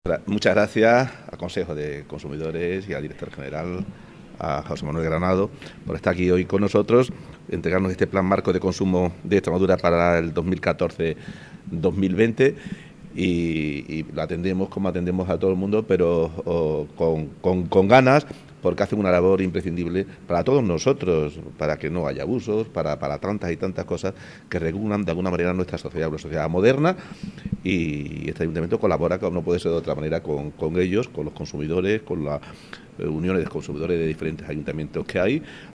Muchas gracias al Consejo de Consumidores y al director general, a José Manuel Granado, por estar aquí hoy con nosotros, entregarnos este plan marco de consumo de Extremadura para el 2014-2020 y lo atendemos como atendemos a todo el mundo, pero con ganas, porque hacen una labor imprescindible para todos nosotros, para que no haya abusos, para tantas y tantas cosas que regulan de alguna manera nuestra sociedad, una sociedad moderna, y este ayuntamiento colabora, como no puede ser de otra manera, con ellos, con los consumidores, con las uniones de consumidores de diferentes ayuntamientos que hay,